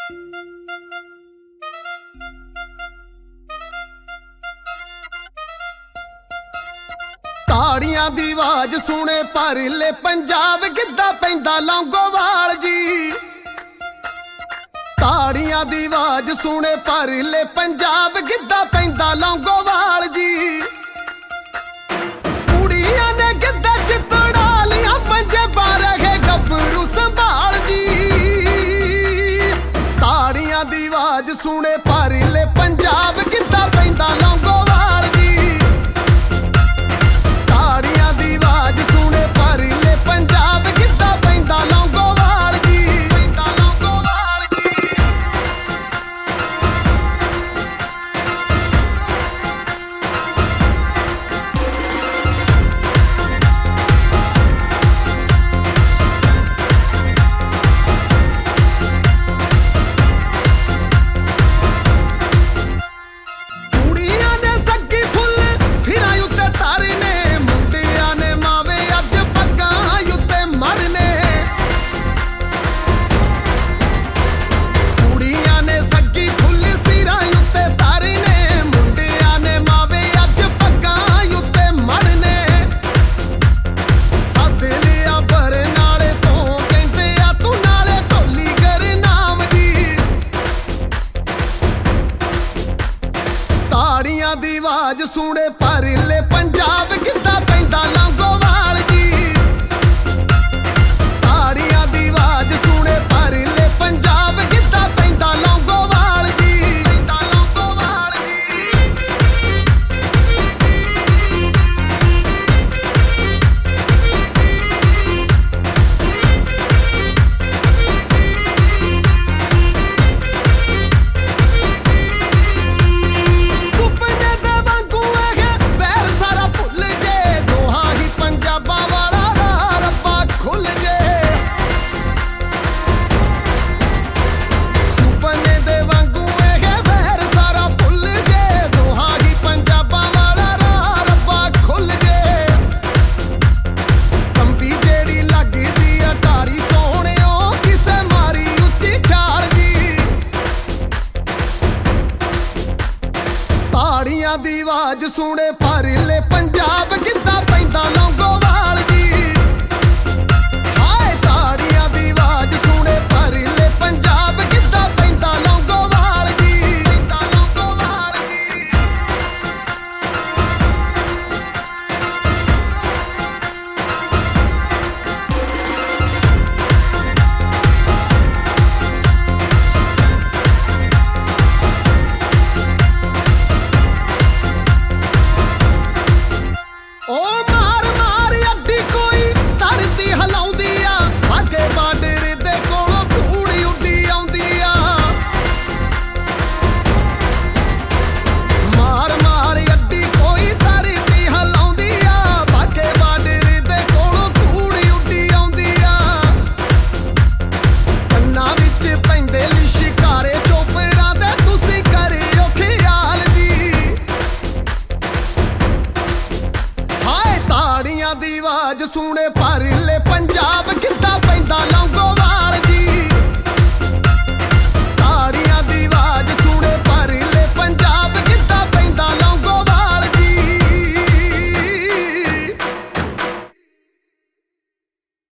ਤਾੜੀਆਂ ਦੀ ਆਵਾਜ਼ ਸੁਣੇ ਭਰਲੇ ਪੰਜਾਬ ਗਿੱਧਾ ਪੈਂਦਾ ਲੌਂਗੋਵਾਲ ਜੀ। ਤਾੜੀਆਂ ਦੀ ਆਵਾਜ਼ ਸੁਣੇ ਭਰਲੇ ਪੰਜਾਬ ਗਿੱਧਾ ਪੈਂਦਾ ਲੌਂਗੋਵਾਲ ਜੀ। ਕੁੜੀਆਂ ਨੇ ਗਿੱਧੇ ਚ ਤੜਾ ਲੀਆਂ ਪੰਜੇ ਬਾਰੇ ਗੱਭਰੂ ਸੰਭਾਲ ਜੀ। ਤਾੜੀਆਂ ਦੀ ਆਵਾਜ਼ ਸੁਣੇ ਭਰਲੇ ਪੰਜਾਬ ਗਿੱਧਾ ਪੈਂਦਾ ਲੌਂਗੋਵਾਲ ਜੀ। ਦੀ ਆਵਾਜ਼ ਸੁਣੇ ਭਰਲੇ ਪੰਜਾਬ ਗਿੱਧਾ ਪੈਂਦਾ ਲੌਂਗੋਵਾਲ ਜੀ। ਤਾੜੀਆਂ ਦੀ ਆਵਾਜ਼ ਸੁਣੇ ਭਰਲੇ ਪੰਜਾਬ ਗਿੱਧਾ ਪੈਂਦਾ ਲੌਂਗੋਵਾਲ ਜੀ। ਪੈਂਦਾ ਲੌਂਗੋਵਾਲ ਦੀ ਆਵਾਜ਼ ਸੁਣੇ ਭਰਲੇ ਪੰਜਾਬ